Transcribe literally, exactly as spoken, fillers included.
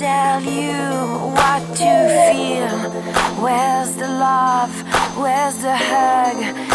tell you what to feel. Where's the love? Where's the hug?